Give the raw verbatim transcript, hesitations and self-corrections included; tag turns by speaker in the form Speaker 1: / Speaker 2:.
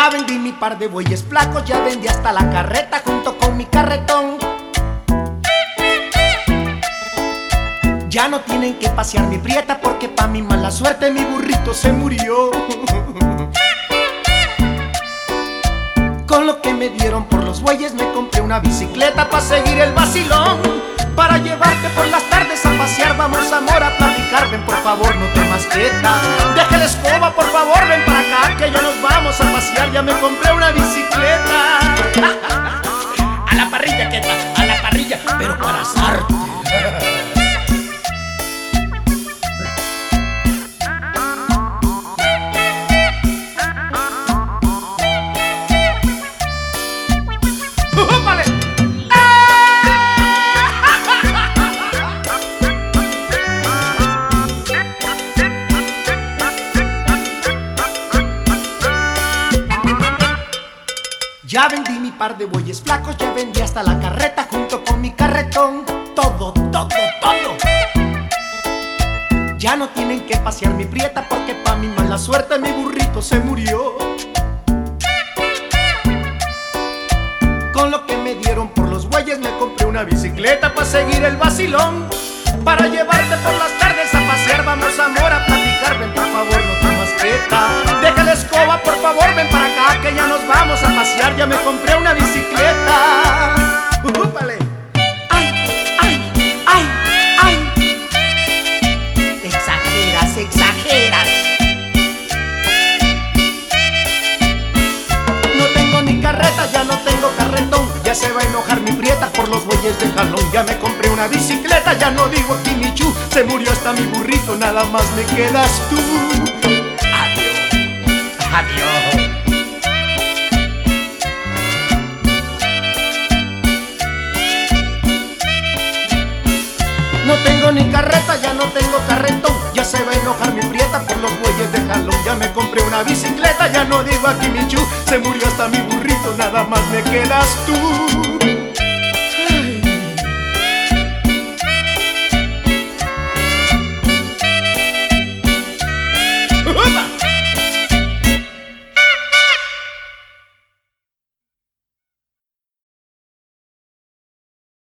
Speaker 1: Ya vendí mi par de bueyes flacos, ya vendí hasta la carreta junto con mi carretón. Ya no tienen que pasear mi prieta porque pa' mi mala suerte mi burrito se murió. Con lo que me dieron por los bueyes me compré una bicicleta pa' seguir el vacilón. Para llevarte por las tardes a pasear, vamos amor a platicar. Ven por favor, no te más quieta, deja la escoba por favor, ven para acá que ya nos vamos a pasear. Ya me compré una bicicleta. A la parrilla, quieta, a la parrilla, pero para asarte. Ya vendí mi par de bueyes flacos, ya vendí hasta la carreta junto con mi carretón. Todo, todo, todo. Ya no tienen que pasear mi prieta porque pa' mi mala suerte mi burrito se murió. Con lo que me dieron por los bueyes me compré una bicicleta pa' seguir el vacilón. Para llevarte por las tardes a pasear, vamos amor a platicar. Ven por favor, no te más quieta, deja la escoba por favor, ven para acá que ya nos vamos a pasear. Ya me compré una bicicleta. ¡Úpale! ¡Ay, ay, ay, ay! Exageras, exageras. No tengo ni carreta, ya no tengo carretón. Ya se va a enojar mi prieta por los bueyes de jalón. Ya me compré una bicicleta, ya no digo aquí mi chu. Se murió hasta mi burrito, nada más me quedas tú. Adiós, adiós. No tengo ni carreta, ya no tengo carretón. Ya se va a enojar mi prieta por los bueyes de jalón. Ya me compré una bicicleta, ya no digo aquí mi chu. Se murió hasta mi burrito, nada más me quedas tú.